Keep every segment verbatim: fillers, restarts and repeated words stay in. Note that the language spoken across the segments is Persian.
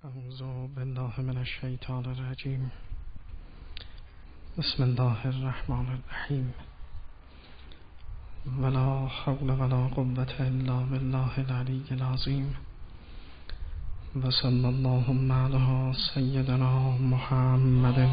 اعوذ بالله من الشیطان الرجیم. بسم الله الرحمن الرحیم. ولا حول ولا قوة الا بالله العلی العظیم. و صلی اللهم علی سیدنا محمد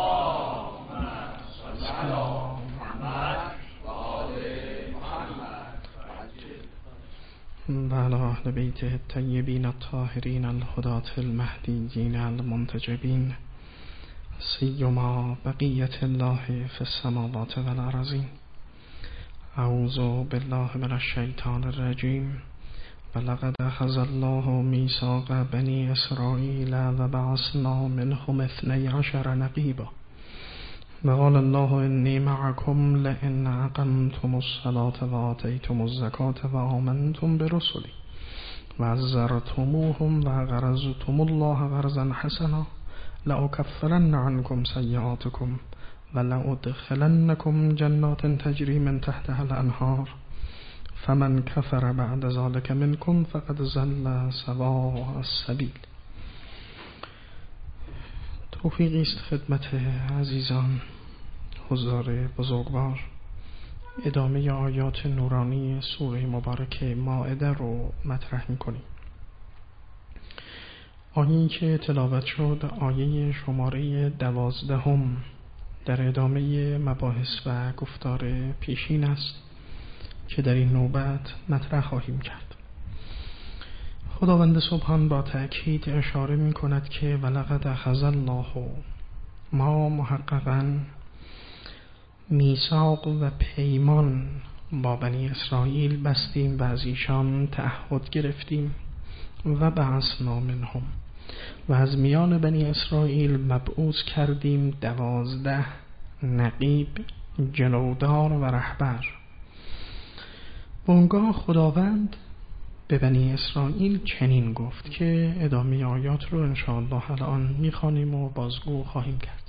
و علی اهل بیته الطیبین الطاهرین الهداة المهدیین المنتجبین، سیما بقیة الله فی السماوات والارضین. اعوذ بالله من الشیطان الرجیم. ولقد اخذ الله میثاق بنی اسرائیل و بعثنا منهم اثنی عشر نقیبا و قال الله انی معکم لئن اقمتم الصلاة و آتیتم الزکاة و آمنتم برسلی و عزرتموهم و قرضتم الله قرضا حسنا لأکفرن عنکم سیئاتکم و لأدخلنکم جنات تجری من تحتها الانهار فمن کفر بعد ذلك منکم فقد ضل سواء السبیل. توفیقی است خدمت عزیزان حضار بزرگوار ادامه آیات نورانی سوره مبارک مائده رو مطرح می‌کنیم. آیه‌ای که تلاوت شد آیه شماره دوازدهم در ادامه مباحث و گفتار پیشین است که در این نوبت مطرح خواهیم کرد. خداوند سبحان با تأکید اشاره می کند که ولقد اخذ الله، ما محققاً میثاق و پیمان با بنی اسرائیل بستیم و از ایشان تعهد گرفتیم و بعثنا منهم، و از میان بنی اسرائیل مبعوث کردیم دوازده نقیب، جلودار و رهبر. اونگاه خداوند به بنی اسرائیل چنین گفت که ادامه آیات رو انشاءالله الان میخوانیم و بازگو خواهیم کرد.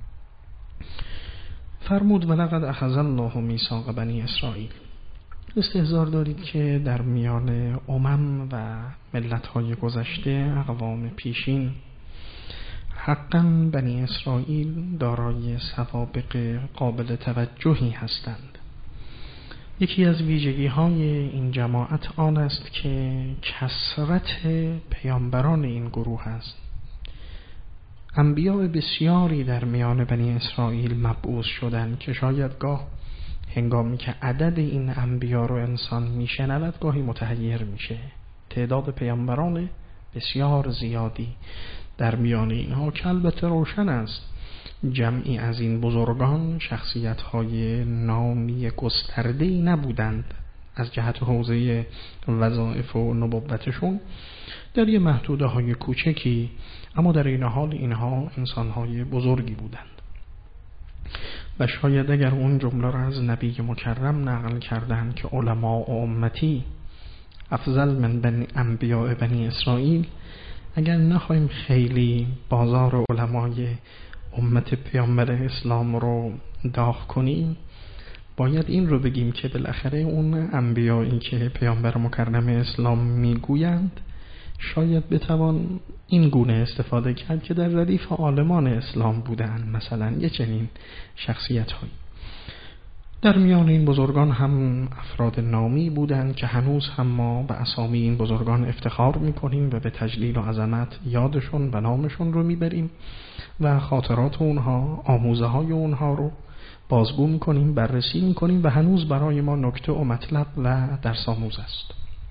فرمود ولقد اخذ الله میثاق بنی اسرائیل. استحضار دارید که در میان امم و ملت‌های گذشته، اقوام پیشین، حقاً بنی اسرائیل دارای سوابق قابل توجهی هستند. یکی از ویژگی های این جماعت آن است که کثرت پیامبران این گروه است. انبیاء بسیاری در میان بنی اسرائیل مبعوث شدند که شاید گاه هنگامی که عدد این انبیا رو انسان میشنود گاهی متحیر میشه. تعداد پیامبران بسیار زیادی در میان اینها که البته روشن است جمعی از این بزرگان شخصیت‌های نامی گسترده‌ای نبودند از جهت حوزه وظایف و نبوتشون، در یه محدوده‌های کوچکی، اما در این حال اینها انسان‌های بزرگی بودند. و شاید اگر اون جمله را از نبی مکرم نقل کردند که علماء امتی افضل من بنی انبیاء بنی اسرائیل، اگر نخواهیم خیلی بازار علمای امت پیامبر اسلام رو داغ کنیم، باید این رو بگیم که بالاخره اون انبیایی که پیامبر مکرم اسلام میگویند شاید بتوان این گونه استفاده کرد که در ردیف عالمان اسلام بودند. مثلا یه چنین شخصیت هایی در میان این بزرگان هم افراد نامی بودند که هنوز هم ما به اسامی این بزرگان افتخار میکنیم و به تجلیل و عظمت یادشون و نامشون رو میبریم و خاطرات اونها، آموزه های اونها رو بازگو میکنیم، بررسی میکنیم و هنوز برای ما نکته و مطلب و درس آموز است.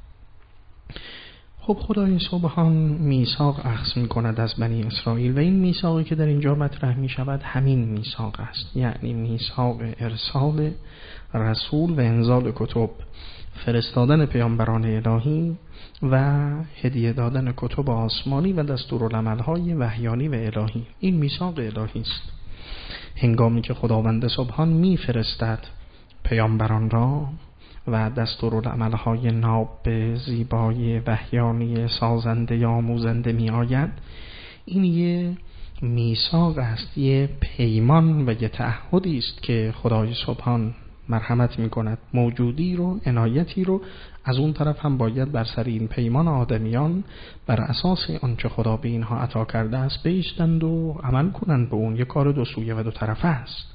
خب خدای سبحان میثاق اخذ میکند از بنی اسرائیل و این میثاقی که در اینجا مطرح میشود همین میثاق است، یعنی میثاق ارسال رسول و انزال کتب، فرستادن پیامبران الهی و هدیه دادن کتب آسمانی و دستورالعمل‌های وحیانی و الهی. این میثاق الهی است. هنگامی که خداوند سبحان میفرستد پیامبران را و دستورالعمل‌های ناب زیبای وحیانی سازنده یا آموزنده می آید، این یه میثاق است، یه پیمان و یه تعهدی است که خدای سبحان مرحمت میکند، موجودی رو، عنایتی رو. از اون طرف هم باید بر سر این پیمان آدمیان بر اساس آنچه خدا به اینها عطا کرده است بایستند و عمل کنند به اون. یک کار دو سویه و دو طرفه است.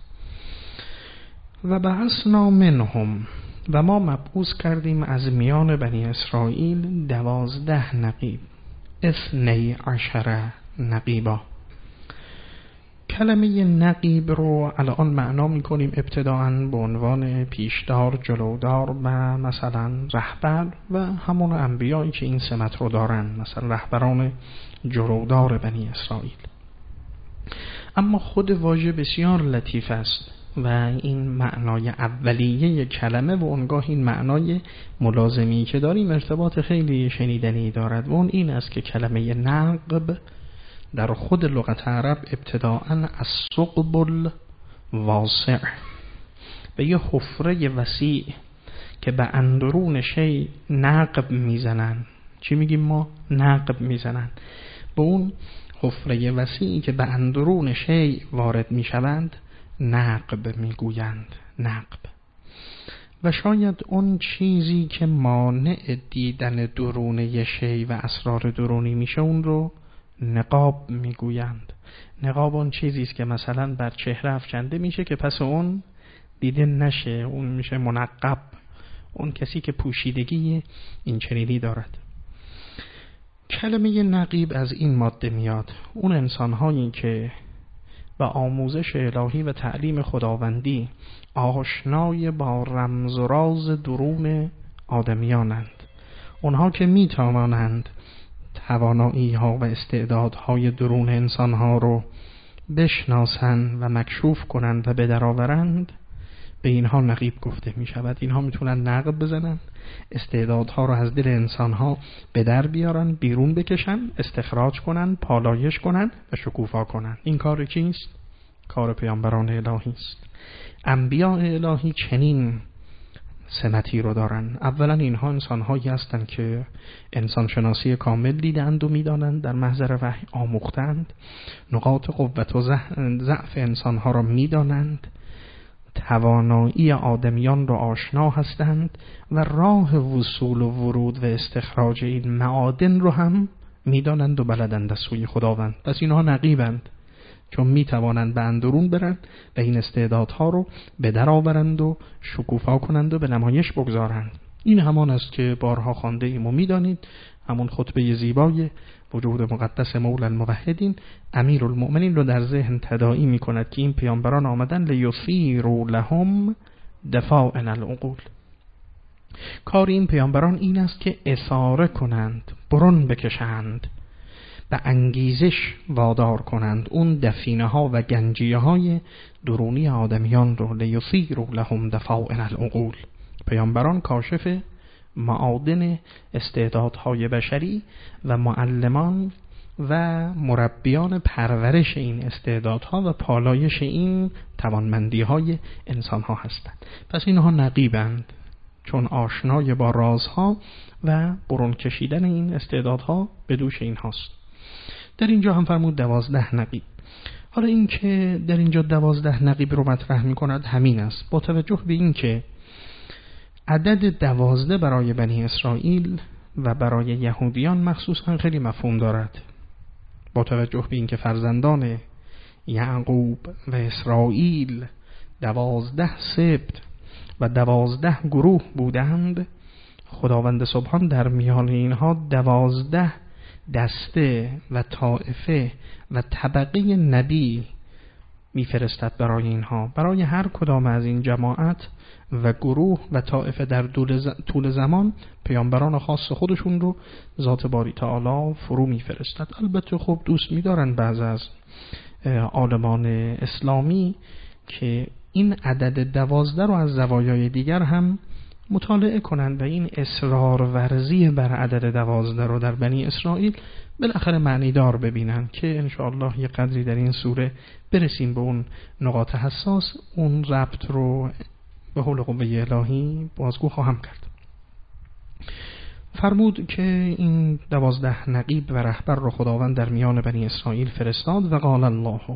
و بعثنا منهم، و ما مبعوث کردیم از میان بنی اسرائیل دوازده نقیب، اثنی عشر نقیبا. کلمه نقیب رو الان معنا میکنیم ابتداءً به عنوان پیشدار، جلودار و مثلا رهبر و همون انبیایی که این سمت رو دارن، مثلا رهبران جلودار بنی اسرائیل. اما خود واژه بسیار لطیف است و این معنای اولیه کلمه و اونگاه این معنای ملازمی که داریم ارتباط خیلی شنیدنی دارد و اون این است که کلمه نقب در خود لغت عرب ابتداءً از ثقب الواسع، به یه حفره وسیع که به اندرون شی نقب میزنن. چی میگیم ما؟ نقب میزنن. به اون حفره وسیعی که به اندرون شی وارد میشوند نقب میگویند. نقب. و شاید اون چیزی که مانع دیدن درونه شی و اسرار درونی میشه اون رو نقاب میگویند. نقاب اون چیزی است که مثلا بر چهره افکنده میشه که پس اون دیده نشه، اون میشه منقب. اون کسی که پوشیدگی این چنینی دارد. کلمه نقیب از این ماده میاد. اون انسان‌هایی که با آموزش الهی و تعلیم خداوندی آشنای با رمز و راز درون آدمیانند. اونها که میتوانند توانایی ها و استعدادهای درون انسان ها رو بشناسند و مکشوف کنند و به در آورند، به اینها نقیب گفته می شود. اینها میتونن نقب بزنن، استعدادها رو از دل انسان ها به در بیارن، بیرون بکشن، استخراج کنن، پالایش کنن و شکوفا کنن. این کار کیست؟ کار پیامبران الهی است. انبیاء الهی چنین سمتی رو دارن. اولا اینها انسان‌هایی هستند که انسان شناسی کامل دیدند و می‌دانند، در محضر وحی آموختند، نقاط قوت و ضعف انسان‌ها را می‌دانند، توانایی آدمیان را آشنا هستند و راه وصول و ورود و استخراج این معادن رو هم می‌دانند و بلدند از سوی خداوند. پس اینها نقیبند، چون می توانند به اندرون برند و این استعدادها رو به در آورند و شکوفا کنند و به نمایش بگذارند. این همان است که بارها خوانده ایم و می دانید، همون خطبه زیبای وجود مقدس مولا الموحدین امیر المؤمنین رو در ذهن تداعی می کند که این پیامبران آمدن لیثیروا لهم دفاعن العقول. کار این پیامبران این است که اثاره کنند، برون بکشند، به انگیزش وادار کنند اون دفینه ها و گنجیه های درونی آدمیان رو. لیثیروا لهم دفاعن العقول. پیامبران کاشف معادن استعدادهای بشری و معلمان و مربیان پرورش این استعدادها و پالایش این توانمندی های انسان ها هستند. پس اینها نقیبند، چون آشنای با رازها و برون کشیدن این استعدادها به دوش این هاست. در اینجا هم فرمود دوازده نقیب. حالا این که در اینجا دوازده نقیب رو مطرح می کند همین است، با توجه به این که عدد دوازده برای بنی اسرائیل و برای یهودیان مخصوصا خیلی مفهوم دارد. با توجه به این که فرزندان یعقوب و اسرائیل دوازده سبط و دوازده گروه بودند، خداوند سبحان در میان اینها دوازده دسته و طائفه و طبقه نبی میفرستد برای اینها. برای هر کدام از این جماعت و گروه و طائفه در طول زمان پیامبران خاص خودشون رو ذات باری تعالی فرو میفرستد. البته خب دوست می‌دارن بعض از عالمان اسلامی که این عدد دوازده رو از زوایای دیگر هم مطالعه کنند و این اصرار ورزی بر عدد دوازده رو در بنی اسرائیل بالاخره معنی دار ببینن که انشاءالله یه قدری در این سوره برسیم به اون نقاط حساس. اون ربط رو به حول قوه الهی بازگو خواهم کرد. فرمود که این دوازده نقیب و رهبر رو خداوند در میان بنی اسرائیل فرستاد و قال الله،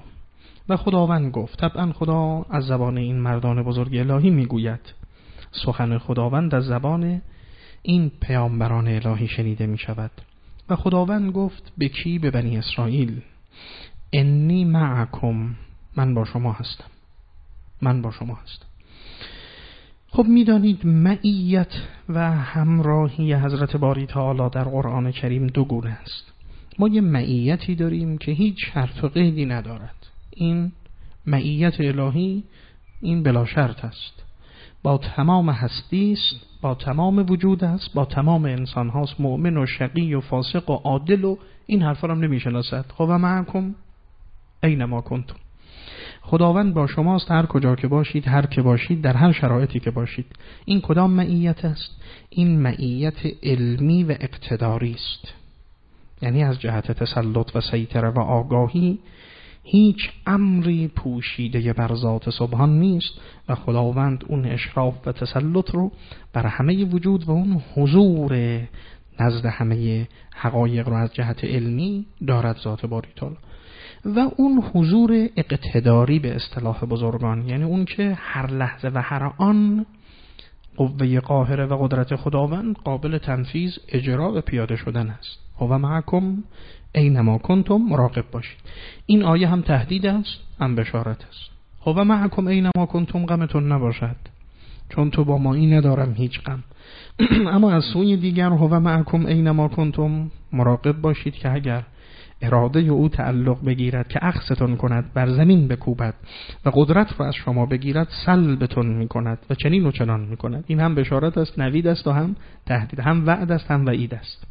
و خداوند گفت. طبعا خدا از زبان این مردان بزرگ الهی میگوید. سخن خداوند از زبان این پیامبران الهی شنیده می شود. و خداوند گفت به کی؟ به بنی اسرائیل. انی معکم، من با شما هستم، من با شما هستم. خب میدانید معیت و همراهی حضرت باری تعالی در قرآن کریم دو گونه است. ما یه معیتی داریم که هیچ شرط و قیدی ندارد. این معیت الهی این بلا شرط است، با تمام هستی است، با تمام وجود است، با تمام انسان هاست، مؤمن و شقی و فاسق و عادل و این حرفا هم نمیشناسد. خب و معکم اینما کنتم، خداوند با شماست هر کجا که باشید، هر که باشید، در هر شرایطی که باشید. این کدام معیت است؟ این معیت علمی و اقتداری است، یعنی از جهت تسلط و سیطره و آگاهی هیچ امری پوشیده بر ذات سبحان نیست و خداوند اون اشراف و تسلط رو بر همه وجود و اون حضور نزد همه حقایق رو از جهت علمی دارد ذات باری تعالی. و اون حضور اقتداری به اصطلاح بزرگان، یعنی اون که هر لحظه و هر آن قوه قاهره و قدرت خداوند قابل تنفیذ، اجرا و پیاده شدن است. و معکم اینما کنتم، مراقب باشید. این آیه هم تهدید است هم بشارت است. و معکم اینما کنتم غمتون نباشد، چون تو با ما این ندارم هیچ غم. اما از سوی دیگر و معکم اینما کنتم، مراقب باشید که اگر اراده او تعلق بگیرد که اخذتون کند، بر زمین بکوبد و قدرت رو از شما بگیرد، سلبتون میکند و چنین و چنان میکند. این هم بشارت است، نوید است و هم تهدید، هم وعد است هم وعید است.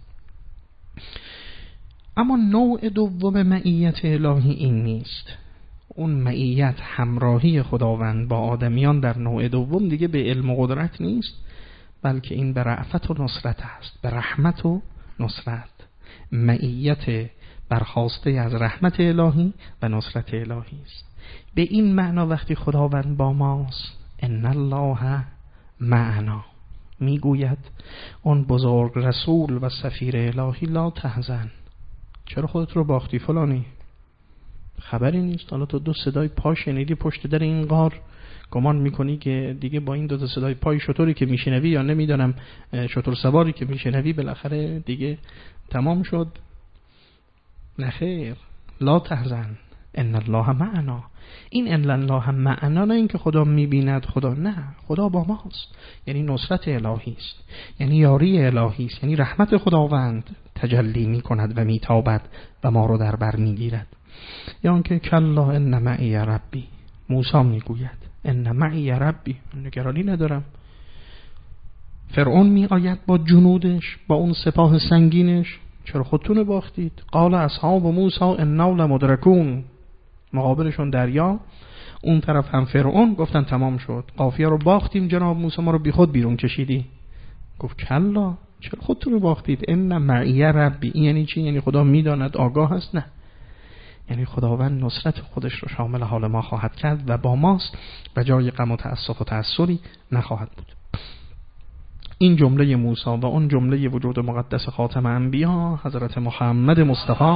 اما نوع دوم معیت الهی این نیست. اون معیت همراهی خداوند با آدمیان در نوع دوم دیگه به علم و قدرت نیست، بلکه این به رأفت و نصرت است، به رحمت و نصرت. معیت برخواسته از رحمت الهی و نصرت الهی است. به این معنا وقتی خداوند با ماست، ان الله معنا، میگوید اون بزرگ رسول و سفیر الهی، لا تحزن، چرا خودت رو باختی فلانی؟ خبری نیست. حالا تو دو صدای پا شنیدی پشت در این غار، گمان میکنی که دیگه با این دو تا صدای پای شطوری که میشنوی یا نمیدونم شطور سواری که میشنوی بالاخره دیگه تمام شد. نخیر، لا تحزن ان الله معنا. این ان الله معنا نه اینکه خدا میبیند، خدا نه، خدا با ماست، یعنی نصرت الهی است، یعنی یاری الهی است، یعنی رحمت خداوند تجلی میکند و میتابد و ما رو در بر میگیرد. یا اینکه کلا ان معی ربی، موسی میگوید ان معی ربی، نگرانی ندارم. فرعون می آید با جنودش، با اون سپاه سنگینش، چرا خودتون باختید؟ قال اصحاب موسی انا لمدرکون، مقابلشون دریا، اون طرف هم فرعون، گفتن تمام شد، قافیه رو باختیم جناب موسی، ما رو بی خود بیرون کشیدی. گفت کلا، چرا خودتون باختید؟ ان معی ربی، این یعنی چی؟ یعنی خدا میداند، آگاه است؟ نه، یعنی خداوند نصرت خودش رو شامل حال ما خواهد کرد و با ماست و جای غم و تأسف و تأثری نخواهد بود. این جمله موسی و اون جمله وجود مقدس خاتم انبیا حضرت محمد مصطفی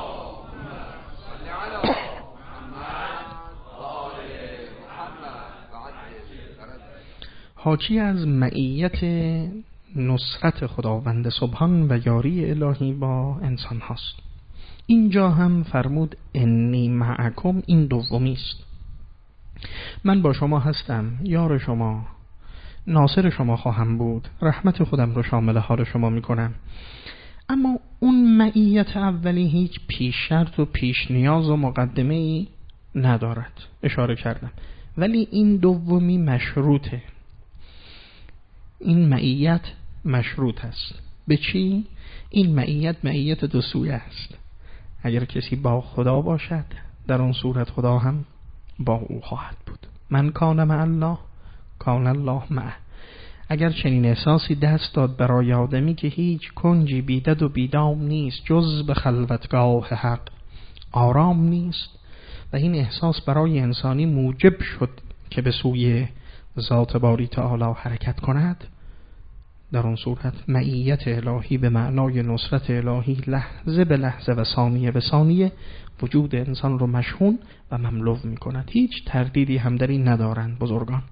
حاکی از معیت نصرت خداوند سبحان و یاری الهی با انسان هاست. اینجا هم فرمود انی معکم، این دومی است. من با شما هستم، یار شما، ناصر شما خواهم بود، رحمت خودم رو شامل حال شما میکنم. اما اون معیت اولی هیچ پیش شرط و پیش نیاز و مقدمه ای ندارد، اشاره کردم. ولی این دومی مشروطه، این معیت مشروط است. به چی؟ این معیت معیت دو سویه است. اگر کسی با خدا باشد، در اون صورت خدا هم با او خواهد بود. من کان مع الله کان الله معه. اگر چنین احساسی دست داد برای آدمی که هیچ کنجی بیدد و بیدام نیست جز به خلوتگاه حق، آرام نیست و این احساس برای انسانی موجب شد که به سوی ذات باری تعالی حرکت کند، در اون صورت معیت الهی به معنای نصرت الهی لحظه به لحظه و ثانیه به ثانیه وجود انسان رو مشحون و مملو میکند. هیچ تردیدی هم در این ندارند بزرگان.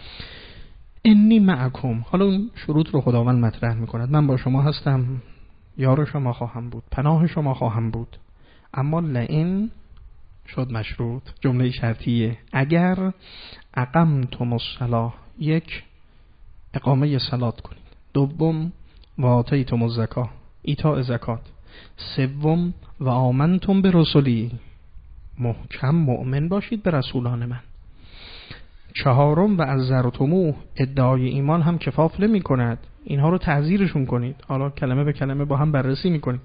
انی معکم، حالا اون شروط رو خداوند مطرح میکند. من با شما هستم، یار شما خواهم بود، پناه شما خواهم بود. اما لئن شد مشروط، جمله شرطیه. اگر اقمتم الصلاة، یک، اقامه صلات کنید. دوم، و آتیتم الزکاة، ایتاء زکات. سوم، و آمنتم برسلی، محکم مؤمن باشید به رسولان من. چهارم، و عزرتموه، ادعای ایمان هم کفاف نمی کند، اینها رو تعزیرشون کنید. حالا کلمه به کلمه با هم بررسی میکنید.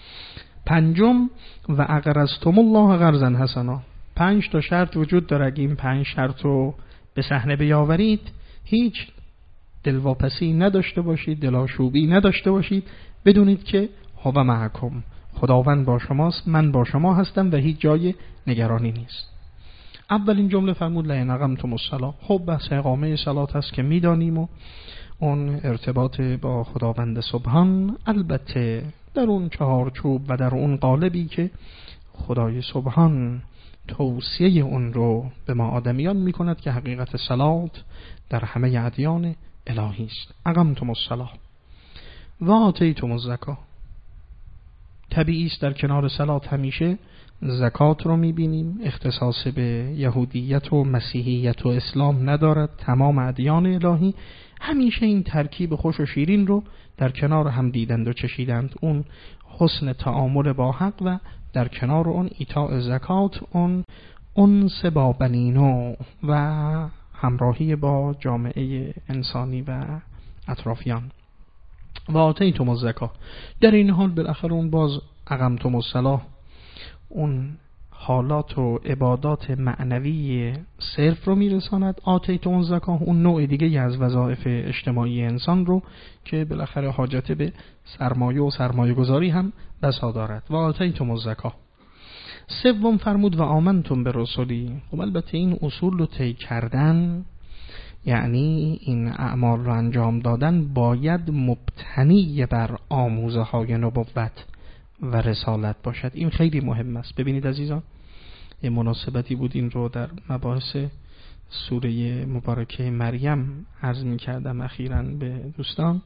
پنجم، و اقرضتم الله قرضا حسنا. پنج تا شرط وجود داره. اگه این پنج شرط رو به صحنه بیاورید، هیچ دلواپسی نداشته باشید، دلاشوبی نداشته باشید، بدونید که هو معکم، خداوند با شماست، من با شما هستم و هیچ جای نگرانی نیست. اولین جمله فرمود لئن اقمتم الصلاة. خب بحث اقامه صلات هست که میدانیم و اون ارتباط با خداوند سبحان، البته در اون چهارچوب و در اون قالبی که خدای سبحان توصیه اون رو به ما آدمیان میکند که حقیقت صلات در همه ادیان الهی است. اقمتم الصلاة و آتیتم الزکاة. طبیعی است در کنار صلات همیشه زکات رو میبینیم. اختصاص به یهودیت و مسیحیت و اسلام ندارد. تمام ادیان الهی همیشه این ترکیب خوش و شیرین رو در کنار هم دیدند و چشیدند. اون حسن تعامل با حق و در کنار اون ایتاء زکات، اون انس با بنینو و همراهی با جامعه انسانی و اطرافیان. و آتیتم الزکاة. در این حال بالاخره اون باز اقمتم الصلاة اون حالات و عبادات معنوی صرف رو میرساند. آتیتم الزکاة اون نوع دیگه از وظایف اجتماعی انسان رو که بالاخره حاجت به سرمایه و سرمایه گذاری هم بسا دارد. و آتیتم الزکاة. سوم فرمود و آمنتم برسلی. خب البته این اصول رو طی کردن، یعنی این اعمال رو انجام دادن، باید مبتنی بر آموزه های نبوت و رسالت باشد. این خیلی مهم است. ببینید عزیزان، یه مناسبتی بود این رو در مباحث سوره مبارکه مریم عرض می کردم اخیراً به دوستان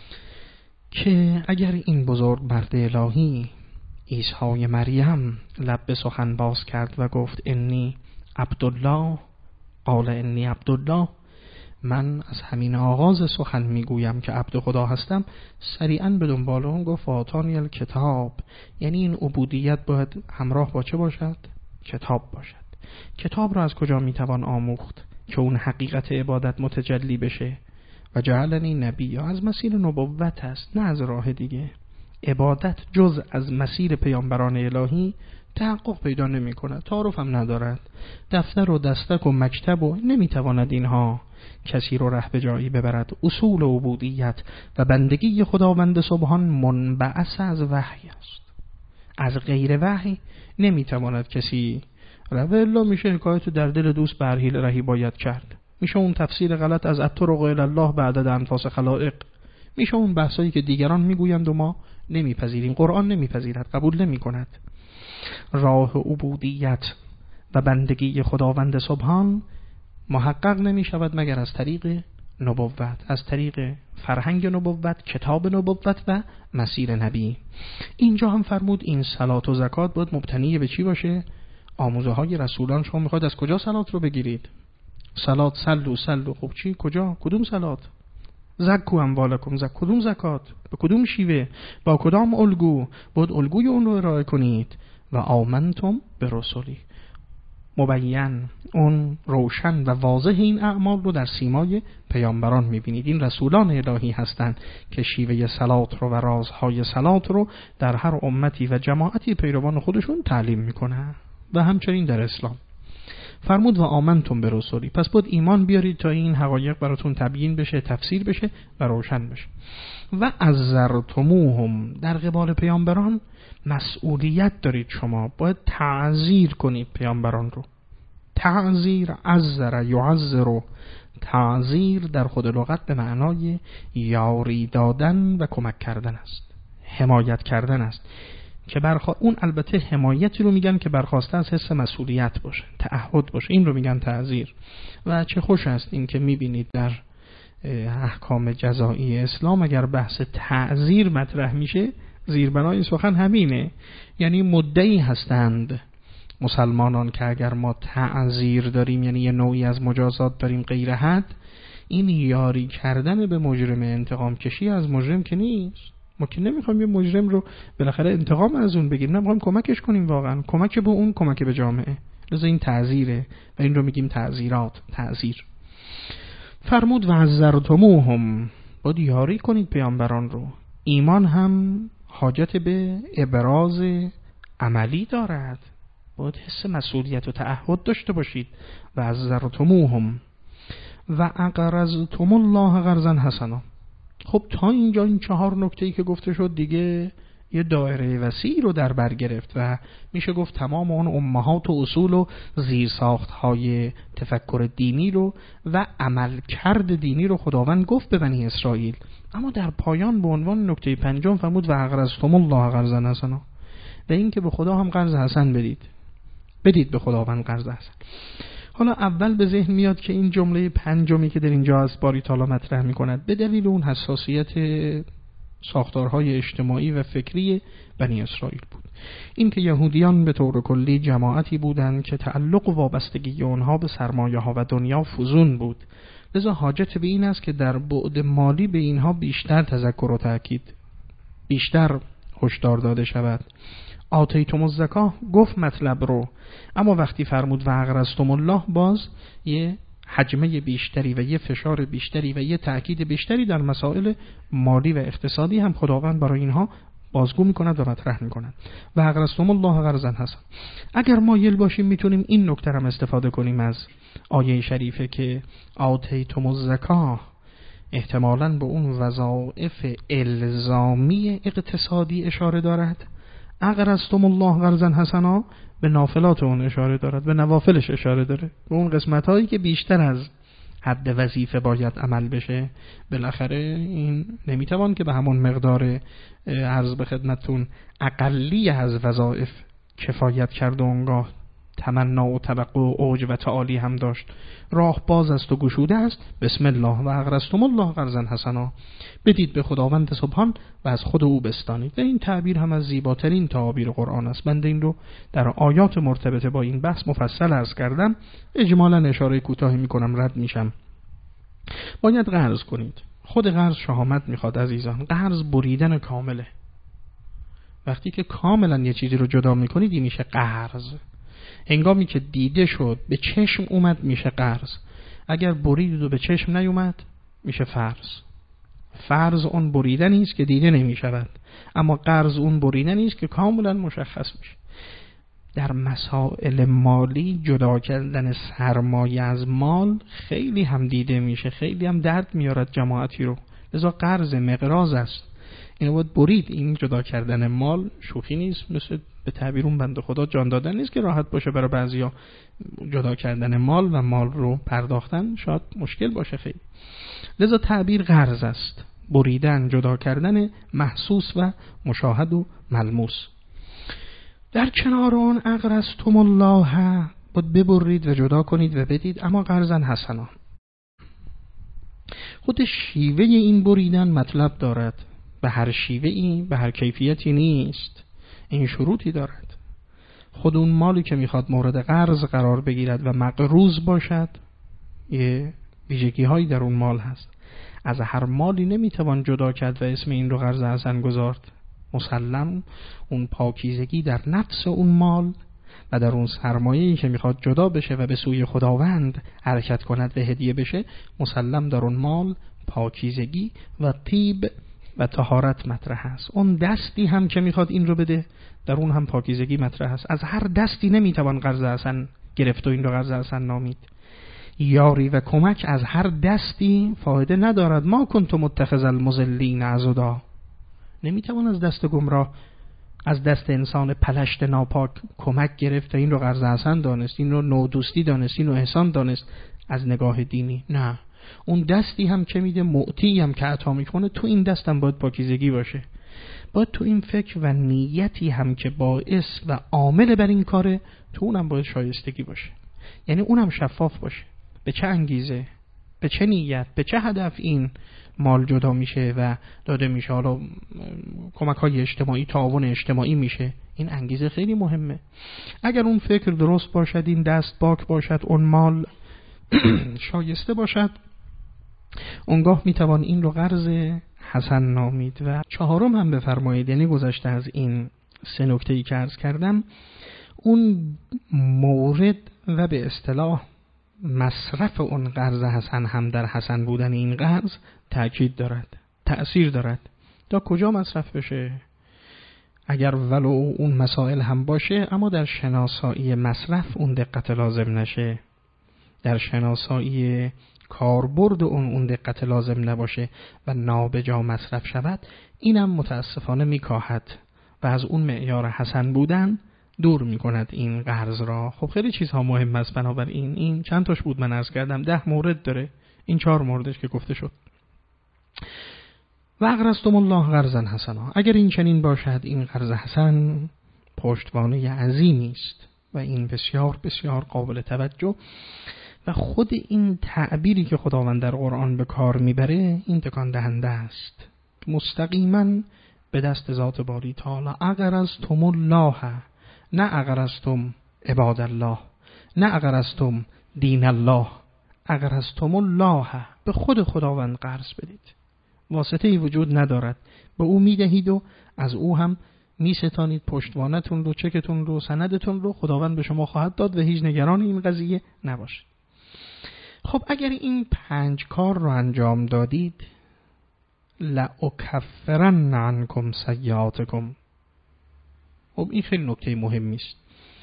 که اگر این بزرگ مرد الهی عیسی مریم لب به سخن باز کرد و گفت انی عبدالله، قال انی عبدالله، من از همین آغاز سخن میگویم که عبد خدا هستم، سریعا به دنبال اون گفت آتانی الکتاب. یعنی این عبودیت باید همراه با چه باشد؟ کتاب باشد. کتاب را از کجا میتوان آموخت که اون حقیقت عبادت متجلی بشه؟ و جعلنی نبی، از مسیر نبوت است، نه از راه دیگه. عبادت جز از مسیر پیامبران الهی تحقق پیدا نمی کند، تعارف هم ندارد. دفتر و دستک و مکتب و نمیتواند اینها کسی رو ره به جایی ببرد. اصول عبودیت و بندگی خداوند سبحان منبعث از وحی است. از غیر وحی نمیتواند کسی رو الا میشه حکایت در دل دوست به هر حیله رهی باید کرد. میشه اون تفسیر غلط از الطرق الی الله بعد انفاس خلائق. میشه اون بحثایی که دیگران میگویند و ما نمیپذیریم. قرآن نمیپذیرد، قبول نمیکند. راه عبودیت و بندگی خداوند سبحان محقق نمی شود مگر از طریق نبوت، از طریق فرهنگ نبوت، کتاب نبوت و مسیر نبی. اینجا هم فرمود این صلات و زکات باید مبتنی به چی باشه؟ آموزه های رسولان. شما میخواید از کجا صلات رو بگیرید؟ صلات سلو سلو، خب چی؟ کجا؟ کدوم صلات؟ زکو اموالکم، زک کدوم زکات؟ به کدوم شیوه؟ با کدام الگو؟ باید الگوی اون رو ارائه کنید. و آمنتم به رسولی، مبین، اون روشن و واضح این اعمال رو در سیمای پیامبران میبینید. این رسولان الهی هستند که شیوه صلات رو و رازهای صلات رو در هر امتی و جماعتی پیروان خودشون تعلیم میکنن و همچنین در اسلام. فرمود و آمنتم به رسولی، پس باید ایمان بیارید تا این حقایق براتون تبیین بشه، تفسیر بشه و روشن بشه. و عزرتموهم، در قبال پیامبران مسئولیت دارید. شما باید تعزیر کنید پیامبران رو. تعزیر، عزر یعزر، تعذیر در خود لغت به معنای یاری دادن و کمک کردن است، حمایت کردن است که برخوا... اون البته حمایتی رو میگن که برخواسته از حس مسئولیت باشه، تعهد باشه، این رو میگن تعذیر. و چه خوش است این که میبینید در احکام جزایی اسلام اگر بحث تعذیر مطرح میشه زیربنای سخن همینه، یعنی مدعی هستند مسلمانان که اگر ما تعذیر داریم، یعنی یه نوعی از مجازات داریم غیر حد، این یاری کردن به مجرم، انتقام کشی از مجرم که نیست. ما که نمیخوایم یه مجرم رو بالاخره انتقام از اون بگیریم، نه میخوایم کمکش کنیم، واقعا کمک به اون کمک به جامعه. لذا این تعذیره و این رو میگیم تعذیرات، تعذیر. فرمود و عذرتموهم، باید یاری کنید پیامبران رو. ایمان هم حاجت به ابراز عملی دارد، باید حس مسئولیت و تعهد داشته باشید. و عذرتموهم و اقرضتم الله قرضا حسنا. خب تا اینجا این چهار نکته‌ای که گفته شد دیگه یه دایره وسیعی رو در بر گرفت و میشه گفت تمام اون امهات و اصول و زیرساخت‌های تفکر دینی رو و عملکرد دینی رو خداوند گفت به بنی اسرائیل. اما در پایان به عنوان نکته پنجم فرمود و اقرضتم الله قرضا حسنا، و این که به خدا هم قرض حسن بدید، بدید به خداوند قرض حسن. حالا اول به ذهن میاد که این جمله پنجمی که در اینجا از باری تعالی مطرح می‌کند به دلیل اون حساسیت ساختارهای اجتماعی و فکری بنی اسرائیل بود. این که یهودیان به طور کلی جماعتی بودند که تعلق و وابستگی آنها به سرمایه‌ها و دنیا فزون بود، لذا حاجت به این است که در بعد مالی به اینها بیشتر تذکر و تأکید، بیشتر هشدار داده شود. آتیتم الزکاه گفت مطلب رو، اما وقتی فرمود و اقرضتم الله باز یه حجمه بیشتری و یه فشار بیشتری و یه تأکید بیشتری در مسائل مالی و اقتصادی هم خداوند برای اینها بازگو میکند و مطرح میکند. و اقرضتم الله قرضا حسنا. اگر مایل باشیم میتونیم این نکته هم استفاده کنیم از آیه شریفه که آتیتم الزکاه احتمالاً به اون وظایف الزامی اقتصادی اشاره دارد، اقرضتم الله قرضا حسنا به نافلات اون اشاره دارد، به نوافلش اشاره داره، به اون قسمت هایی که بیشتر از حد وظیفه باید عمل بشه. بالاخره این نمیتوان که به همون مقدار عرض به خدمتون اقلی از وظایف کفایت کرد و اونگاه تمنا و توقع و اوج و تعالی هم داشت. راه باز است و گشوده است. بسم الله و اقرضتم الله قرضا حسنا، بدید به خداوند سبحان و از خود او بستانید. و این تعبیر هم از زیباترین تعابیر قرآن است. بنده این رو در آیات مرتبطه با این بحث مفصل عرض کردم، اجمالا اشاره کوتاهی میکنم رد میشم. باید قرض کنید. خود قرض شهامت میخواد عزیزان. قرض بریدن کامله. وقتی که کاملا یه چیزی رو جدا میکنید این میشه قرض. هنگامی که دیده شد به چشم اومد میشه قرض. اگر برید و به چشم نیومد میشه فرض. فرض اون بریدنی است که دیده نمیشود، اما قرض اون بریدنی است که کاملا مشخص میشه. در مسائل مالی جدا کردن سرمایه از مال خیلی هم دیده میشه، خیلی هم درد میارد جماعتی رو. لذا قرض مقراض است. اینو باید برید. این جدا کردن مال شوخی نیست، مثل به تعبیر اون بنده خدا جان دادن نیست که راحت باشه برای بعضیا. جدا کردن مال و مال رو پرداختن شاید مشکل باشه خیلی. لذا تعبیر قرض است، بریدن، جدا کردن محسوس و مشاهد و ملموس. در کنار اون اقرضتم الله باید ببرید و جدا کنید و بدید، اما قرضا حسنا. خود شیوه این بریدن مطلب دارد. به هر شیوهی به هر کیفیتی نیست، این شروطی دارد. خود اون مالی که میخواد مورد قرض قرار بگیرد و مقروض باشد یه ویژگی هایی در اون مال هست. از هر مالی نمیتوان جدا کرد و اسم این رو قرض حسن گذارد. مسلم اون پاکیزگی در نفس اون مال و در اون سرمایه‌ای که میخواد جدا بشه و به سوی خداوند حرکت کند و هدیه بشه، مسلم در اون مال پاکیزگی و طیب و طهارت مطرح است. اون دستی هم که میخواد این رو بده در اون هم پاکیزگی مطرح است. از هر دستی نمیتوان قرض حسن گرفت و این رو قرض حسن نامید. یاری و کمک از هر دستی فایده ندارد. ما کنت متخذ المضلین عضدا، نمیتوان از دست گمراه، از دست انسان پلشت ناپاک کمک گرفت و این رو قرض حسن دانست، این رو نودوستی دانست، این رو احسان دانست از نگاه دینی. نه، اون دستی هم که میده، معطی هم که عطا میکنه، تو این دستم باید پاکیزگی باشه. باید تو این فکر و نیتی هم که باعث و عامل بر این کاره، تو اونم باید شایستگی باشه. یعنی اونم شفاف باشه. به چه انگیزه، به چه نیت، به چه هدف این مال جدا میشه و داده میشه، حالا کمک های اجتماعی، تعاون اجتماعی میشه. این انگیزه خیلی مهمه. اگر اون فکر درست باشد، این دست پاک باشد، اون مال شایسته باشد، اونگاه میتوان این رو قرض حسن نامید. و چهارم هم بفرمایید، یعنی گذشته از این سه نکته‌ای که عرض کردم، اون مورد و به اصطلاح مصرف اون قرض حسن هم در حسن بودن این قرض تأکید دارد، تأثیر دارد. تا کجا مصرف بشه؟ اگر ولو اون مسائل هم باشه، اما در شناسایی مصرف اون دقت لازم نشه، در شناسایی کاربرد اون اون دقت لازم نباشه و نابجا مصرف شود، اینم متاسفانه میکاهد و از اون معیار حسن بودن دور میکند این قرض را. خب خیلی چیزها مهم است. بنابراین این چند تاش بود من عرض کردم، ده مورد داره، این چهار موردش که گفته شد. و اقرضتم الله قرضا حسنا، اگر این چنین باشد، این قرض حسن پشتوانه عظیمی است و این بسیار بسیار قابل توجه. و خود این تعبیری که خداوند در قرآن به کار میبره، این تکان دهنده است. مستقیما به دست ذات باری تعالی، اقرضتم الله، نه اقرضتم عباد الله، نه اقرضتم دین الله، اقرضتم الله، به خود خداوند قرض بدید. واسطه ای وجود ندارد، به او میدهید و از او هم میستانید پشتوانتون رو، چکتون رو، سندتون رو خداوند به شما خواهد داد و هیچ نگران این قضیه نباشید. خب اگر این پنج کار رو انجام دادید، لأکفرن عنکم سیئاتکم. خب این خیلی نکته مهمی است.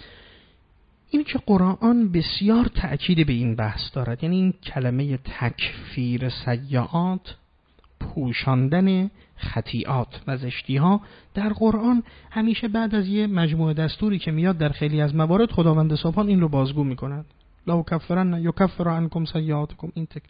این که قرآن بسیار تأکید به این بحث دارد، یعنی این کلمه تکفیر سیئات، پوشاندن خطیئات و زشتی‌ها در قرآن، همیشه بعد از یه مجموعه دستوری که میاد در خیلی از موارد، خداوند سبحان این رو بازگو میکند. لا کفرن یکفر عنکم سیئاتکم. این تک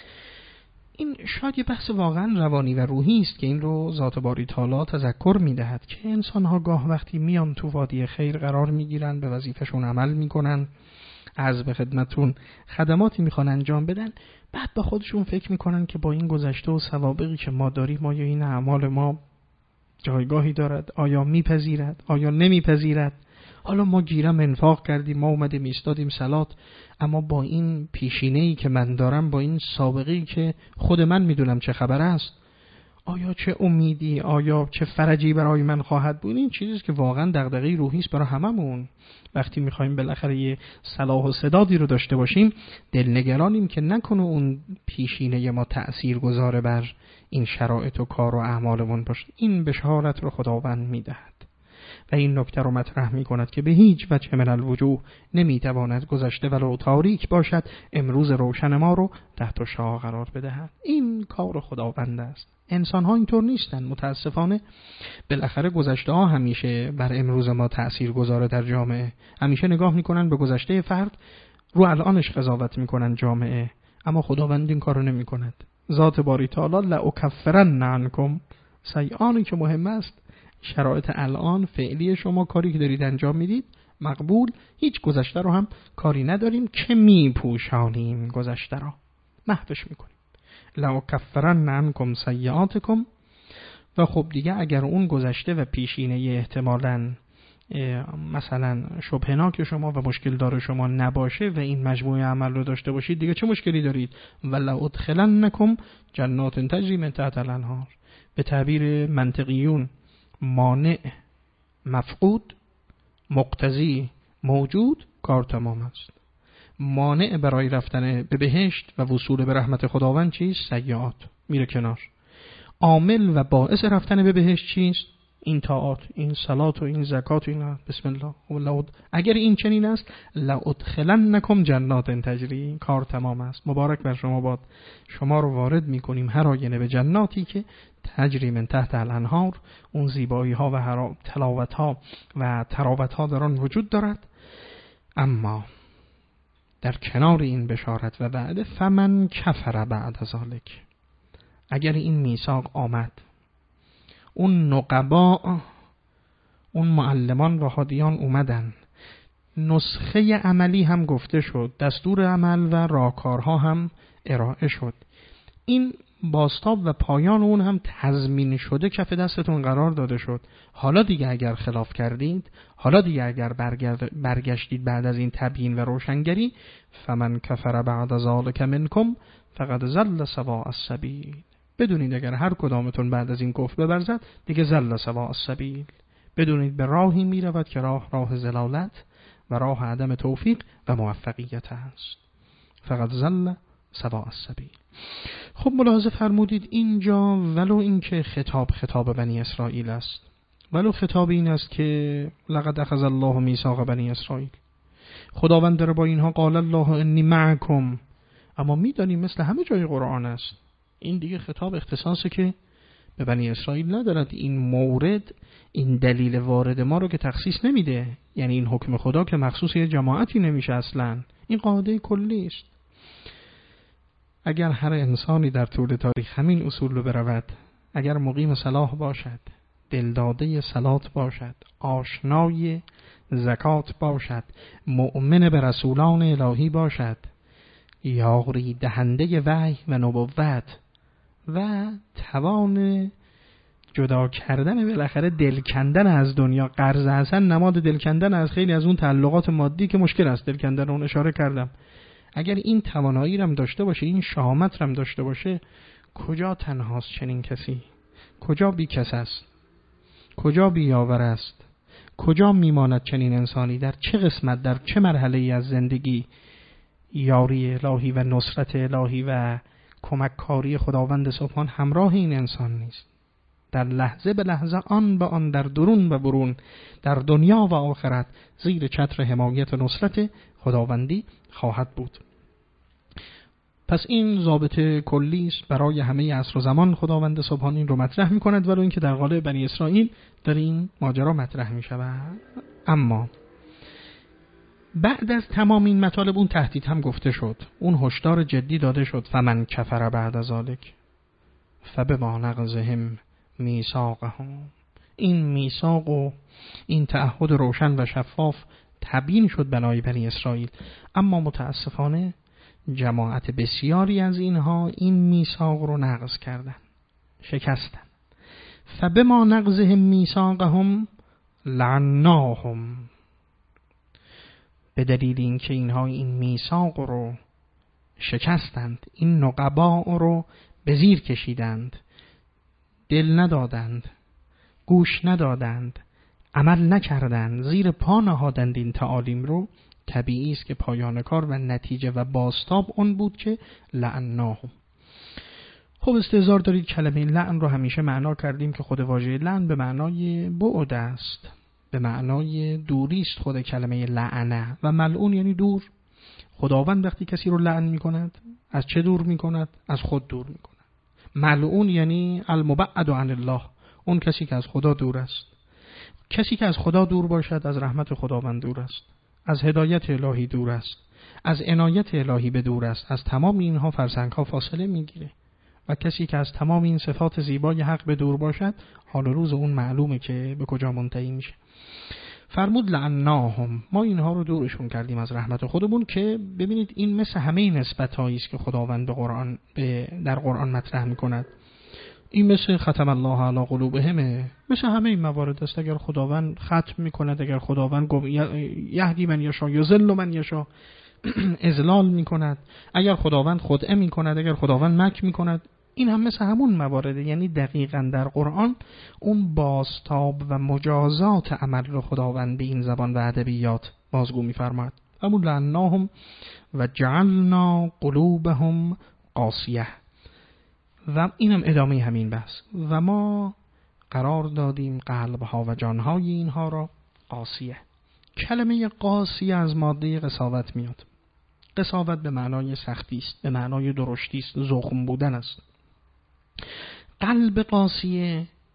این شاید یه بحث واقعا روانی و روحی است که این رو ذات باری تعالی تذکر میدهد که انسان‌ها گاه وقتی میان تو وادی خیر قرار میگیرن، به وظیفه‌شون عمل میکنن، از به خدمتون خدماتی میخوان انجام بدن، بعد با خودشون فکر میکنن که با این گذشته و سوابقی که ما داریم، آیا این اعمال ما جایگاهی دارد؟ آیا میپذیرد؟ آیا نمیپذیرد؟ حالا ما گیرم انفاق کردیم، ما اومدیم ایستادیم صلات، اما با این پیشینه‌ای که من دارم، با این سابقه‌ای که خود من میدونم چه خبر است، آیا چه امیدی، آیا چه فرجی برای من خواهد بود؟ این چیزی که واقعا دغدغه روحی است برای هممون. وقتی میخوایم بالاخره یه صلاح و سدادی رو داشته باشیم، دلنگرانیم که نکنه اون پیشینه ما تأثیر گذاره بر این شرایط و کار و اعمالمون باشه. این بشارت رو خداوند میدهد و این نکته رو مطرح می کند که به هیچ وجه من الوجوه نمی تواند گذشته ولو تاریک باشد امروز روشن ما رو تحت شعاع قرار بدهد. این کار خداوند است. انسان ها اینطور نیستن متاسفانه. بالاخره گذشته ها همیشه بر امروز ما تأثیر گذاره در جامعه. همیشه نگاه می کنن به گذشته فرد، رو الانش قضاوت می کنن جامعه، اما خداوند این کارو نمی کند. ذات باری تعالی لأکفرن عنکم سیئانی که مهم است، شرایط الان فعلی شما، کاری که دارید انجام میدید مقبول، هیچ گذشته رو هم کاری نداریم که میپوشانیم، گذشته رو محوش میکنیم. لأکفرن عنکم سیئاتکم. و خب دیگه اگر اون گذشته و پیشینه احتمالاً مثلا شبهناک شما و مشکل داره شما نباشه و این مجموعه عمل رو داشته باشید، دیگه چه مشکلی دارید؟ ولا ادخلنکم جنات تجری من تحت الانهار. به تعبیر منطقیون، مانع مفقود، مقتضی موجود، کار تمام است. مانع برای رفتن به بهشت و وصول به رحمت خداوند چیست؟ سیئات، میره کنار. عامل و باعث رفتن به بهشت چیست؟ این طاعات، این صلات و این زکات و این بسم الله. اگر این چنین است، لأدخلنکم جنات تجری، کار تمام است. مبارک بر شما باد، شما رو وارد میکنیم هر آینه به جناتی که تجری من تحت الانهار، اون زیبایی ها و تلاوت ها و تراوت ها در آن وجود دارد. اما در کنار این بشارت و وعده فمن کفر بعد ذالک، اگر این میثاق آمد، اون نقبا، اون معلمان و هادیان اومدن، نسخه عملی هم گفته شد، دستور عمل و راهکارها هم ارائه شد، این بازتاب و پایان اون هم تضمین شده کف دستتون قرار داده شد. حالا دیگه اگر خلاف کردید، حالا دیگه اگر برگشتید بعد از این تبیین و روشنگری، فمن کفر بعد ذالک منکم فقد ضل سواء السبیل، بدونید اگر هر کدامتون بعد از این کفر ببرزد دیگه ضل سواء السبیل، بدونید به راهی میرود که راه راه ضلالت و راه عدم توفیق و موفقیت است. فقد ضل سواء السبیل. خب ملاحظه فرمودید اینجا ولو اینکه خطاب خطاب بنی اسرائیل است، ولو خطاب این است که لقد اخذ الله میثاق بنی اسرائیل، خداوند داره با اینها قال الله انی معکم، اما میدانیم مثل همه جای قرآن است این دیگه خطاب اختصاصی که به بنی اسرائیل ندارد. این مورد، این دلیل وارد ما رو که تخصیص نمیده، یعنی این حکم خدا که مخصوص یه جماعتی نمیشه اصلا، این قاعده کلی است. اگر هر انسانی در طول تاریخ همین اصول رو برود، اگر مقیم صلاح باشد، دلداده صلات باشد، آشنای زکات باشد، مؤمن به رسولان الهی باشد، یاری دهنده وحی و نبوت و توان جدا کردن بالاخره دل کندن از دنیا، قرض حسن نماد دل کندن از خیلی از اون تعلقات مادی که مشکل است دل کندن، اون اشاره کردم. اگر این توانایی رم داشته باشه، این شهامت رم داشته باشه، کجا تنهاست چنین کسی؟ کجا بی کس است؟ کجا بی یاور است؟ کجا میماند چنین انسانی؟ در چه قسمت، در چه مرحله ای از زندگی یاری الهی و نصرت الهی و کمک کاری خداوند سبحان همراه این انسان نیست؟ در لحظه به لحظه، آن به آن، در درون و برون، در دنیا و آخرت زیر چتر حمایت و نصرت خداوندی خواهد بود. پس این ضابط کلی است برای همه عصر و زمان. خداوند سبحان این رو مطرح می کند، ولو اینکه در قالب بنی اسرائیل در این ماجرا مطرح می شود. اما بعد از تمام این مطالب اون تهدید هم گفته شد، اون هشدار جدی داده شد، فمن کفر بعد ذالک فبما نقضهم میثاقهم. این میثاق و این تعهد روشن و شفاف تبیین شد بنای بنی اسرائیل، اما متاسفانه جماعت بسیاری از اینها این میثاق رو نقض کردن، شکستن. فبما نقضهم میثاقهم لعناهم، به دلیل اینکه اینها این میثاق رو شکستند، این نقبا رو به زیر کشیدند، دل ندادند، گوش ندادند، عمل نکردند، زیر پا نهادند این تعالیم رو، طبیعی است که پایان کار و نتیجه و بازتاب اون بود که لعناهم. خب استحضار دارید کلمه لعن رو همیشه معنا کردیم که خود واژه لعن به معنای بعد است، به معنای دوری است خود کلمه لعنه، و ملعون یعنی دور. خداوند وقتی کسی رو لعن می کند، از چه دور می کند؟ از خود دور می کند. ملعون یعنی المبعد عن الله، اون کسی که از خدا دور است. کسی که از خدا دور باشد از رحمت خداوند دور است، از هدایت الهی دور است، از عنایت الهی به دور است، از تمام اینها فرسنگ ها فاصله میگیره. و کسی که از تمام این صفات زیبای حق به دور باشد، حال روز اون معلومه که به کجا منتهی میشه. فرمود لعناهم، ما اینها رو دورشون کردیم از رحمت خودمون. که ببینید این مثل همه نسبت‌هایی است که خداوند به قرآن به در قرآن مطرح میکند. این مثل ختم الله علی قلوبهم، مثل همه این موارد است. اگر خداوند ختم میکند، اگر خداوند یهدی من یشاء یضل من یشاء، اضلال میکند، اگر خداوند خدعه میکند، اگر خداوند مکر میکند، این هم مثل همون موارده. یعنی دقیقاً در قرآن اون بازتاب و مجازات عمل رو خداوند به این زبان و ادبیات بازگو میفرماید. همون لعناهم و جعلنا قلوبهم قاسیه، و اینم ادامه همین بحث، و ما قرار دادیم قلبها و جانهای اینها را قاسیه. کلمه قاسیه از ماده قساوت میاد. قساوت به معنای سختی است، به معنای درشتی است، زخم بودن است. قلب قاسیه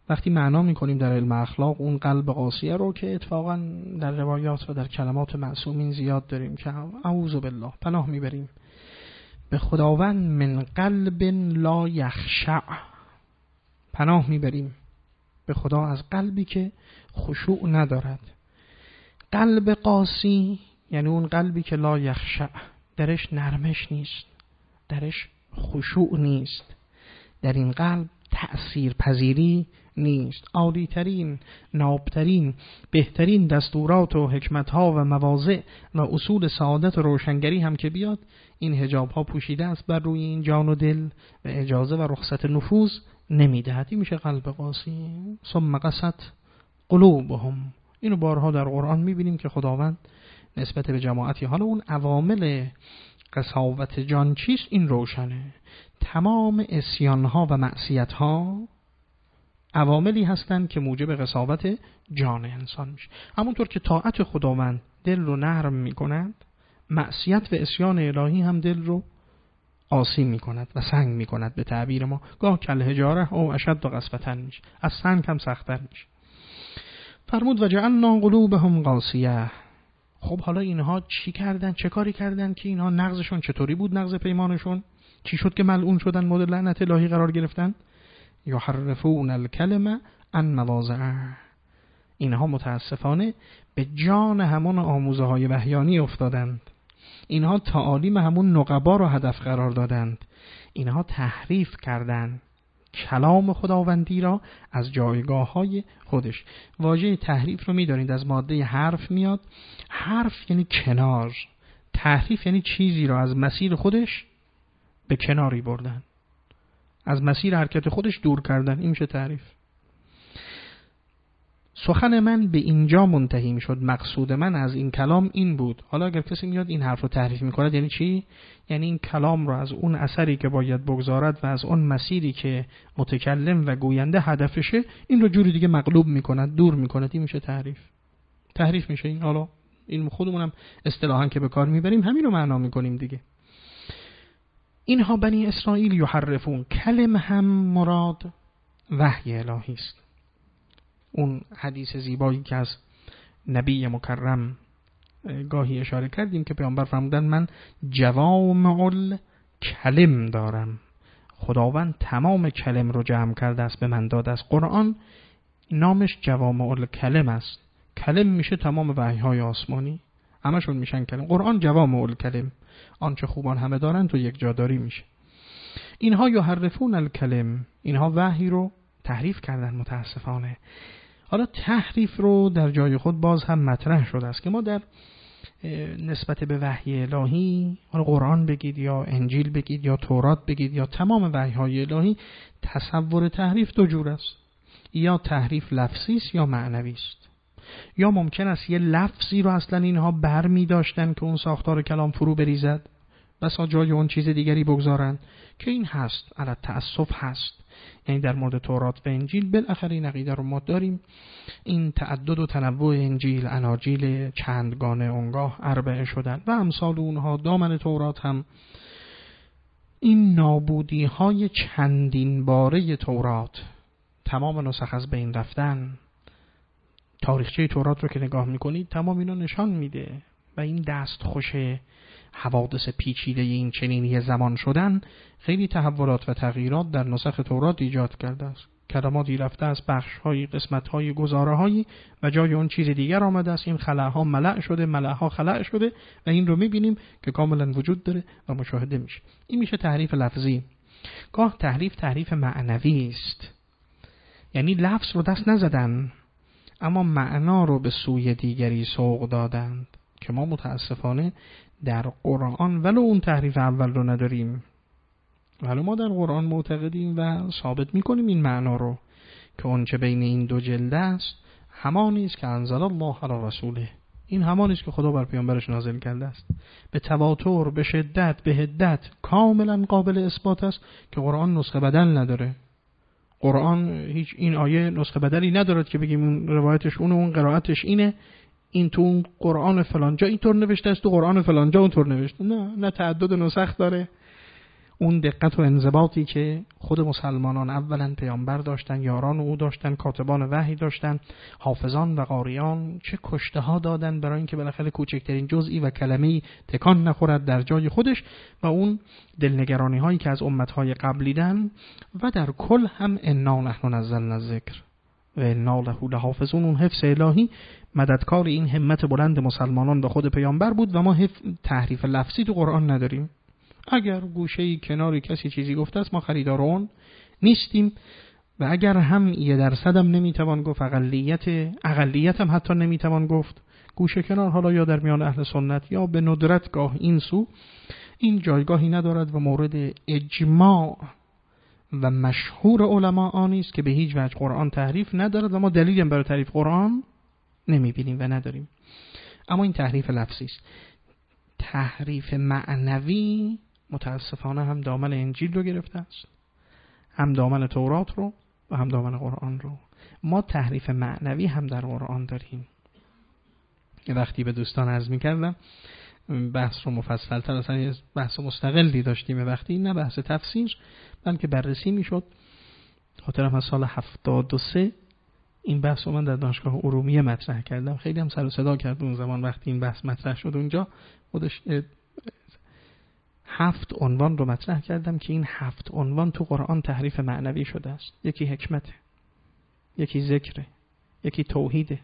وقتی معنا میکنیم در علم اخلاق اون قلب قاسیه رو که اتفاقا در روایات و در کلمات معصومین زیاد داریم که اعوذ بالله پناه میبریم به خداوند من قلب لا یخشع، پناه میبریم به خدا از قلبی که خشوع ندارد. قلب قاسی یعنی اون قلبی که لا یخشع، درش نرمش نیست، درش خشوع نیست، در این قلب تأثیر پذیری نیست. عالی ترین، نابترین، بهترین دستورات و حکمت ها و مواضع و اصول سعادت و روشنگری هم که بیاد، این حجاب ها پوشیده است بر روی این جان و دل و اجازه و رخصت نفوذ نمیدهد. این میشه قلب قاسی. ثم قست قلوبهم. اینو بارها در قرآن میبینیم که خداوند نسبت به جماعتی، حالا اون عوامل قساوت جان چیست؟ این روشنه. تمام عصیان‌ها و معصیت‌ها عواملی هستند که موجب قساوت جان انسان میشه. همونطور که طاعت خداوند دل رو نرم میکند، معصیت و عصیان الهی هم دل رو قاسی میکند و سنگ میکند. به تعبیر ما گاه کل حجاره او اشد و قسوتن میشه، از سنگ هم سخت‌تر میشه. فرمود و جعلنا قلوبهم قاسیه. خب حالا اینها چی کردن؟ چه کاری کردن که اینها نقضشون چطوری بود؟ نقض پیمانشون چی شد که ملعون شدن، مورد لعنت الهی قرار گرفتن؟ یحرفون الکلمه عن مواضعه. اینها متاسفانه به جان همون آموزه های وحیانی افتادند. اینها تعالیم همون نقبا رو هدف قرار دادند. اینها تحریف کردند کلام خداوندی را از جایگاه های خودش. واژه تحریف رو می‌دانید از ماده حرف میاد. حرف یعنی کنار، تحریف یعنی چیزی را از مسیر خودش به کناری بردن، از مسیر حرکت خودش دور کردن. این میشه تحریف. سخن من به اینجا منتهی میشد. مقصود من از این کلام این بود. حالا اگر کسی میاد این حرف رو تحریف میکند یعنی چی؟ یعنی این کلام رو از اون اثری که باید بگذارد و از اون مسیری که متکلم و گوینده هدفشه، این رو جوری دیگه مقلوب میکند، دور میکند. این میشه تحریف. تحریف میشه این. حالا این خودمونم اصطلاحاً که به کار میبریم همین رو معنا میکنیم دیگه. اینها بنی اسرائیل یحرفون. کلم هم مراد وحی الهی است. اون حدیث زیبایی که از نبی مکرم گاهی اشاره کردیم که پیامبر فرمودن من جوامع الکلم دارم. خداوند تمام کلم رو جمع کرده است، به من داده است. قرآن نامش جوامع الکلم است. کلم میشه تمام وحی‌های آسمانی، همشون میشن کلم. قرآن جوامع الکلم، آنچه خوبان همه دارن تو یک جاداری میشه. اینها یحرفون الکلم، اینها وحی رو تحریف کردن متاسفانه. حالا تحریف رو در جای خود باز هم مطرح شده است که ما در نسبت به وحی الهی، حالا قرآن بگید یا انجیل بگید یا تورات بگید یا تمام وحی‌های الهی، تصور تحریف دو جور است. یا تحریف لفظی است یا معنوی است. یا ممکن است یه لفظی رو اصلا اینها بر می داشتن که اون ساختار کلام فرو بریزد، بسا جای اون چیز دیگری بگذارن که این هست، علی تأسف هست. یعنی در مورد تورات و انجیل بالاخره این عقیده رو ما داریم. این تعدد و تنوع انجیل، اناجیل چندگانه اونگاه اربعه شدن و امثال اونها. دامن تورات هم این نابودی های چندین باره تورات، تمام نسخ از بین رفتن. تاریخچه تورات رو که نگاه میکنید تمام اینا نشان میده و این دست خوش حوادث پیچیده این چنینی زمان شدن خیلی تحولات و تغییرات در نسخ تورات ایجاد کرده است. کلماتی رفته از بخش‌های، قسمت‌های، گزاره‌هایی و جای اون چیز دیگر آمده است. این خلاها ملأ شده، ملأها خلأ شده و این رو می‌بینیم که کاملا وجود داره و مشاهده میشه. این میشه تحریف لفظی. گاه تحریف تحریف معنوی است. یعنی لفظ رو دست نزدن اما معنا رو به سوی دیگری سوق دادند که ما متاسفانه در قرآن ولو اون تحریف اول رو نداریم، ولو ما در قرآن معتقدیم و ثابت میکنیم این معنا رو که اون چه بین این دو جلد است همانی است که انزل الله علی رسوله. این همانی است که خدا بر پیامبرش نازل کرده است. به تواتر، به شدت، به حدت کاملا قابل اثبات است که قرآن نسخه بدل نداره. قرآن هیچ این آیه نسخه بدلی ندارد که بگیم اون روایتش اون و اون قرائتش اینه، این تو اون قرآن فلانجا اینطور نوشته است، تو قرآن فلانجا اونطور نوشته. نه، نه تعدد نسخ داره. اون دقت و انضباطی که خود مسلمانان اولا پیامبر داشتن، یاران او داشتن، کاتبان وحی داشتن، حافظان و قاریان، چه کشته ها دادن برای اینکه بالاخره کوچکترین جزئی و کلمه‌ای تکان نخورد در جای خودش، و اون دلنگرانی هایی که از امت های قبلیدن، و در کل هم انا نحن نزلنا الذکر و انا له لحافظون. اون حفظ الهی مددکار این همت بلند مسلمانان به خود پیامبر بود و ما تحریف لفظی تو قرآن نداریم. اگر گوشه‌ای کناری کسی چیزی گفته است ما خریدار اون نیستیم، و اگر هم یه درصد هم نمیتوان گفت، اقلیت اقلیت هم حتی نمیتوان گفت، گوشه کنار حالا یا در میان اهل سنت یا به ندرت گاه این سو، این جایگاهی ندارد و مورد اجماع و مشهور علما آنی است که به هیچ وجه قرآن تحریف ندارد و ما دلیلی برای تحریف قرآن نمیبینیم و نداریم. اما این تحریف لفظی است. تحریف معنوی متاسفانه هم دامن انجیل رو گرفته است، هم دامن تورات رو و هم دامن قرآن رو. ما تحریف معنوی هم در قرآن داریم. یه وقتی به دوستان عرض می‌کردم بحث رو مفصل‌تر، اصلا یه بحث مستقلی داشتیم، وقتی نه بحث تفسیر بلکه بررسی میشد. خاطرم از سال هفتاد و سه این بحث رو من در دانشگاه ارومیه مطرح کردم، خیلی هم سر و صدا کرد اون زمان وقتی این بحث مطرح شد. اونجا خودش هفت عنوان رو مطرح کردم که این هفت عنوان تو قرآن تحریف معنوی شده است. یکی حکمته، یکی ذکره، یکی توحیده.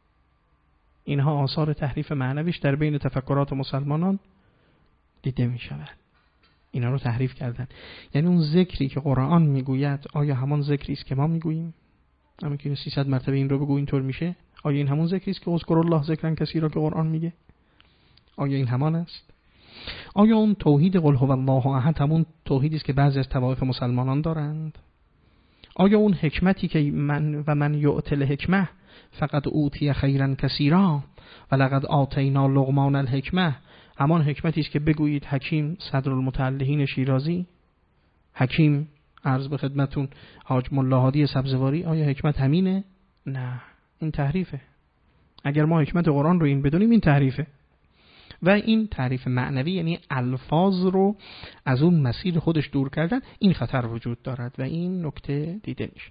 اینها آثار تحریف معنویش در بین تفکرات مسلمانان دیده می شود. اینا رو تحریف کردن. یعنی اون ذکری که قرآن میگوید آیا همان ذکری است که ما میگوییم؟ همین که سیصد مرتبه این رو بگو اینطور میشه. آیا این همون ذکری است که اذکر الله ذکرا کثیرا که قرآن میگه؟ آیا این همان است؟ آیا اون توحید قل هو الله احد همون توحیدی است که بعضی از طوایف مسلمانان دارند؟ آیا اون حکمتی که من و من یؤتی الحکمه فقط اوتی خیرا کثیرا و لقد آتینا لقمان الحکمه همان حکمتی است که بگویید حکیم صدرالمتعلهین شیرازی، حکیم عرض به خدمتون حاج ملا هادی سبزواری، آیا حکمت همینه؟ نه، این تحریفه. اگر ما حکمت قرآن رو این بدونیم این تحریفه. و این تعریف معنوی یعنی الفاظ رو از اون مسیر خودش دور کردن، این خطر وجود دارد و این نکته دیده میشه.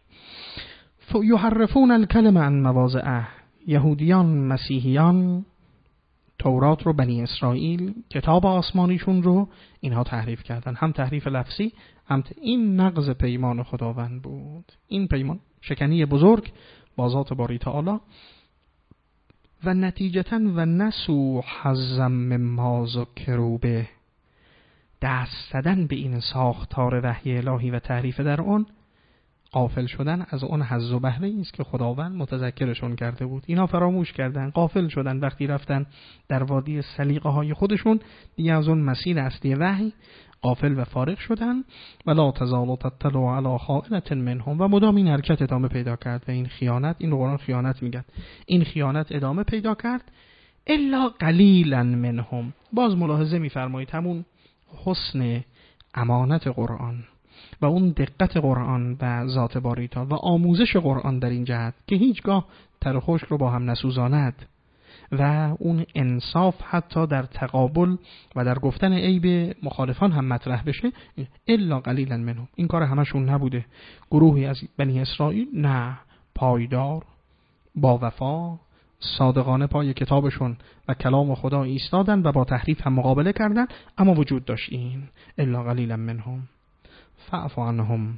یحرفون الکلم عن مواضعه، یهودیان مسیحیان تورات رو، بنی اسرائیل کتاب آسمانیشون رو اینها تحریف کردن. هم تحریف لفظی، هم این نقض پیمان خداوند بود. این پیمان شکنی بزرگ با ذات باری تعالی و نتیجتاً و نسو حظا مما ذکروا به، دست زدن به این ساختار وحی الهی و تعریف در آن، غافل شدن از اون حظ و بهره است که خداوند متذکرشون کرده بود. اینا فراموش کردن، غافل شدن. وقتی رفتن در وادی سلیقه های خودشون دیگه از اون مسیر اصلی وحی غافل و فارغ شدن. ولا تزال تطلع علی خائنة منهم، و مدام این حرکت ادامه پیدا کرد و این خیانت، این قرآن خیانت میگن، این خیانت ادامه پیدا کرد. الا قلیلا منهم، باز ملاحظه میفرمایید همون حسن امانت قرآن و اون دقت قرآن و ذات باری تعالی و آموزش قرآن در این جهت که هیچگاه تر و خشک رو با هم نسوزاند و اون انصاف حتی در تقابل و در گفتن عیب مخالفان هم مطرح بشه. الا قلیلا منهم، این کار همشون نبوده. گروهی از بنی اسرائیل نه، پایدار، با وفا، صادقانه پای کتابشون و کلام خدا ایستادن و با تحریف هم مقابله کردن. اما وجود داشت این الا قلیلا منهم فاعف عنهم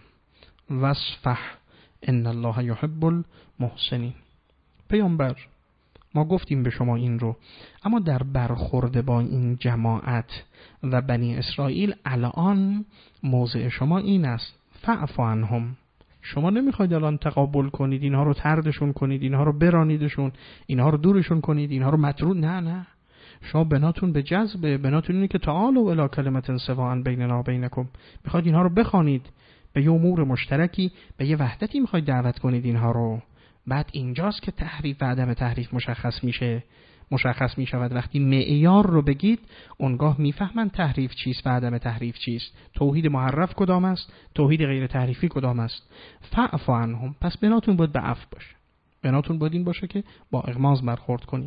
واصفح ان الله یحب المحسنین. پیامبر ما گفتیم به شما این رو، اما در برخورد با این جماعت و بنی اسرائیل الان موضع شما این است، فاعف عنهم. شما نمیخواید الان تقابل کنید، اینها رو طردشون کنید، اینها رو برانیدشون، اینها رو دورشون کنید، اینها رو مطرود، نه نه، شما بناتون به جذبه، بناتون اینه که تعالوا الی کلمة سواء بیننا و بینکم، میخواید اینها رو بخوانید به یه امور مشترکی، به یه وحدتی میخواید دعوت کنید اینها رو. بعد اینجاست که تحریف و عدم تحریف مشخص میشه، مشخص میشود. وقتی معیار رو بگید اونگاه میفهمن تحریف چیست و عدم تحریف چیست، توحید محرف کدام است، توحید غیر تحریفی کدام است. فاعف عنهم، پس بناتون باید به عفو باشه، بناتون باید این باشه که با اغماض برخورد کنید.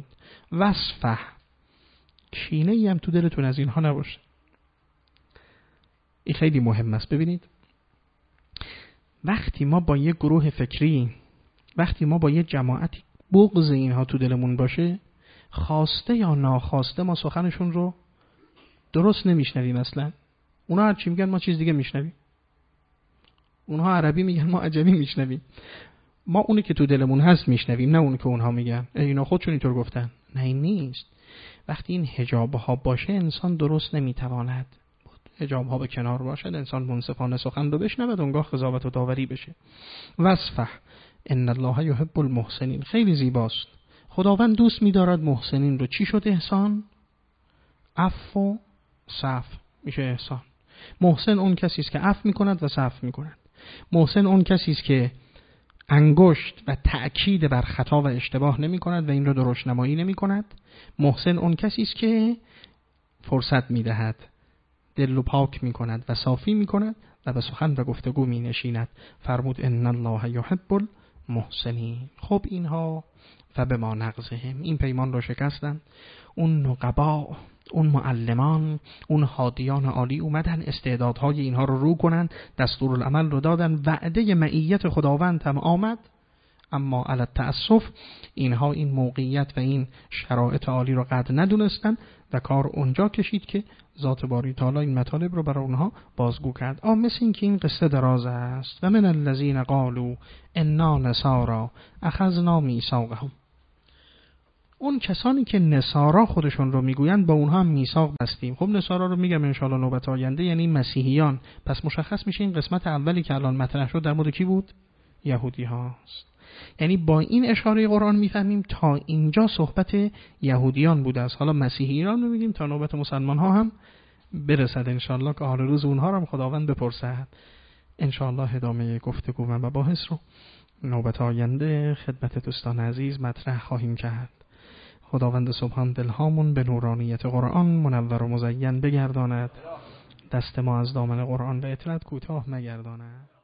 واصفح، کینه ای هم تو دلتون از اینها نباشه. این خیلی مهم است. ببینید وقتی ما با یه گروه فکری، وقتی ما با یه جماعتی بغض اینها تو دلمون باشه، خواسته یا ناخواسته ما سخنشون رو درست نمیشنویم. اصلا اونا هر چی میگن ما چیز دیگه میشنویم، اونها عربی میگن ما عجمی میشنویم. ما اونی که تو دلمون هست میشنویم، نه اونی که اونها میگن. اینا خودشون اینطور گفتن. نه این نیست. وقتی این حجاب ها باشه انسان درست نمیتواند. حجاب ها به کنار باشد، انسان منصفانه سخن رو بشنود، اونگاه قضاوت و داوری بشه. وصفه ان الله یحب المحسنین. خیلی زیباست. خداوند دوست می‌دارد محسنین رو. چی شد احسان؟ عفو و صفو میشه احسان. محسن اون کسی است که عفو می‌کند و صفو می‌کند. محسن اون کسی است که انگشت و تأکید بر خطا و اشتباه نمی‌کند و این رو درشت‌نمایی نمی‌کند. محسن اون کسی است که فرصت می‌دهد، دل رو پاک می‌کند و صافی می‌کند و به سخن و گفتگو می‌نشیند. فرمود ان الله یحب المحسنین. خب اینها فبما نقضهم، این پیمان رو شکستن. اون نقبا، اون معلمان، اون هادیان عالی اومدن استعدادهای اینها رو رو کنن، دستورالعمل رو دادن، وعده معیت خداوند هم آمد، اما علی التأسف اینها این موقعیت و این شرایط عالی رو قدر ندونستن و کار اونجا کشید که ذات باری تعالی این مطالب رو برای اونها بازگو کرد. آ مثل این که این قصه دراز است. و من الذین قالوا انا نصارا اخذنا میثاقهم. اون کسانی که نصارا خودشون رو میگویند با اونها هم میثاق بستیم. خب نصارا رو میگم ان شاء الله نوبت آینده، یعنی مسیحیان. پس مشخص میشه این قسمت اولی که الان مطرح شد در مورد کی بود؟ یهودی هاست. یعنی با این اشاره قرآن میفهمیم تا اینجا صحبت یهودیان بوده است. حالا مسیحیان رو میگیم تا نوبت مسلمان ها هم برسد ان شاء الله، که حال روز اونها رو هم خداوند بپرسد. ان شاء الله ادامه گفتگو و مباحث رو نوبت آینده خدمت دوستان عزیز مطرح خواهیم کرد. خداوند سبحان دلهامون به نورانیت قرآن منور و مزین بگرداند، دست ما از دامن قرآن به اطلت کوتاه نگرداند.